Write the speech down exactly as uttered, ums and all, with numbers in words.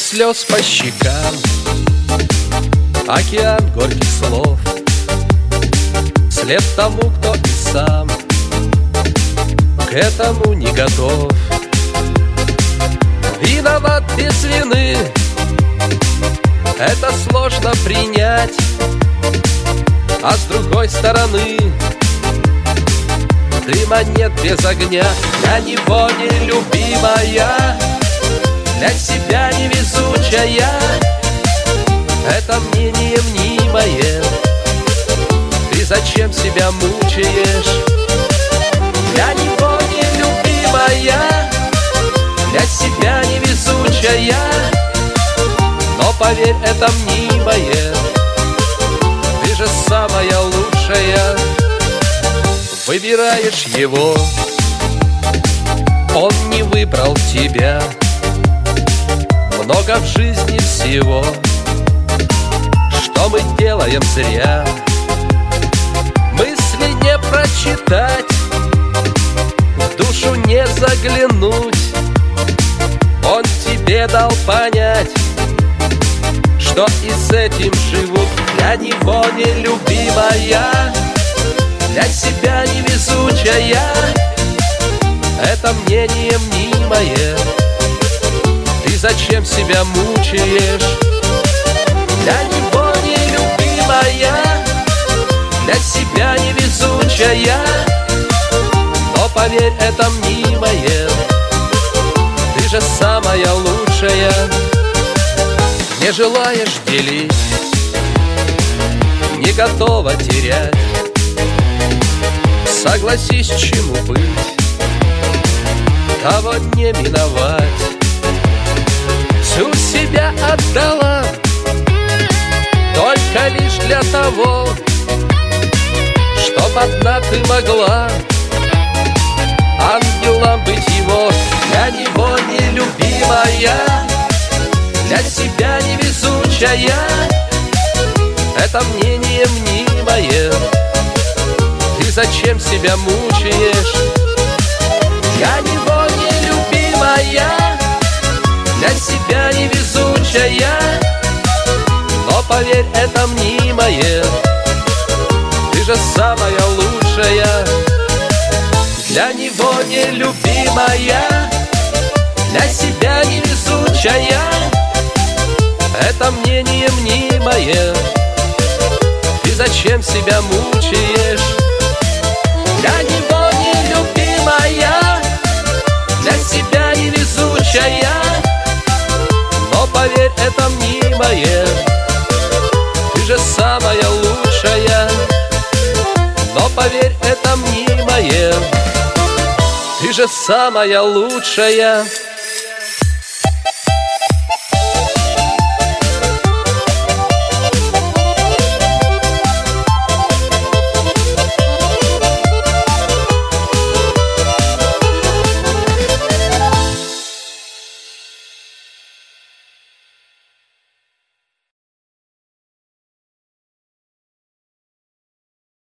слез по щекам, океан горьких слов, след тому, кто и сам к этому не готов. Виноват без вины, это сложно принять, а с другой стороны дыма нет без огня. Для него нелюбимая, для себя невезучая, это мнение мнимое. Ты зачем себя мучаешь? Для него нелюбимая, для себя невезучая, но поверь, это мнимое. Ты же самая лучшая. Выбираешь его, он не выбрал тебя. Много в жизни всего, что мы делаем зря. Мысли не прочитать, в душу не заглянуть. Он тебе дал понять, что и с этим живут. Для него нелюбимая, для себя невезучая, это мнение мнимое. Ты зачем себя мучаешь? Для него нелюбимая, для себя невезучая, но поверь, это мнимое. Ты же самая лучшая. Не желаешь делить, не готова терять. Согласись, чему быть, того не миновать. Всю себя отдала только лишь для того, чтоб одна ты могла ангелом быть его. Для него нелюбимая, для себя невезучая, это мнение мнимое. Ты зачем себя мучаешь? Для него нелюбимая, для себя невезучая, но поверь, это мнимое. Ты же самая лучшая. Для него нелюбимая, для себя невезучая, это мнение мнимое. Ты зачем себя мучаешь? Для него нелюбимая, для себя невезучая, но поверь, это мнимое. Ты же самая лучшая, но поверь, это мнимое. Ты же самая лучшая.